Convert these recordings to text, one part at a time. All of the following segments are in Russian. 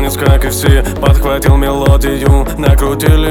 танец, как и все. Подхватил мелодию, накрутили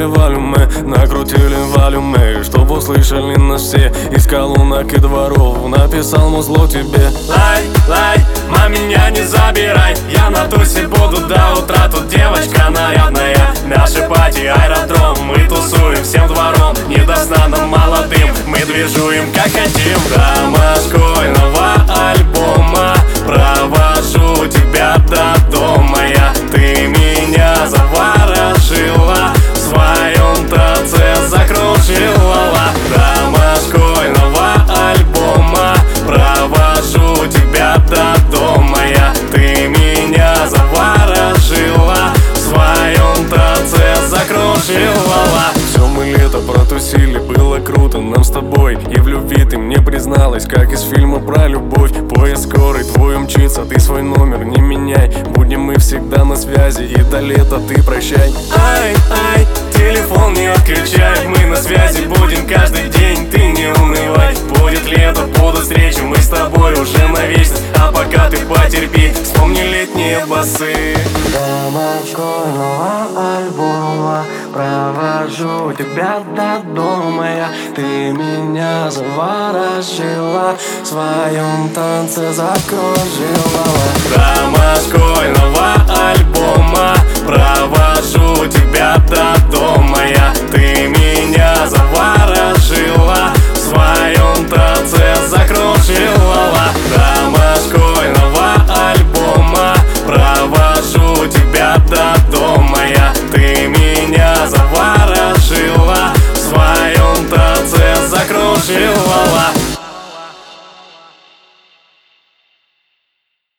волюмы, чтоб услышали нас все. Из колонок и дворов написал музло тебе. Лай, ма, меня не забирай, я на тусе буду до утра. Тут девочка нарядная, наши пати аэродром. Мы тусуем всем двором, не до сна нам молодым. Мы движуем как хотим. Драма школьного альбома, провожу тебя до дома я. Ты меня заворожила, в своем танце закружила. Драма школьного альбома, провожу тебя до дома я. Ты меня заворожила, в своем танце закружила. Все мы лето протусили, было круто нам с тобой. И в любви ты мне призналась, как из фильма про любовь. Поезд скорый твой умчится, ты свой номер не меняй. Будем мы всегда на связи, и до лета ты прощай. Ай, телефон не отключай, мы на связи будем каждый день, ты не унывай. Будет лето, будут встречи, мы с тобой уже на вечность. А пока ты потерпи, вспомни летние басы. Драма школьного альбома, провожу тебя до дома я. Ты меня заворожила, в своем танце закружила. Драма школьного альбома, провожу тебя до дома я. Ты меня заворожила, в своем танце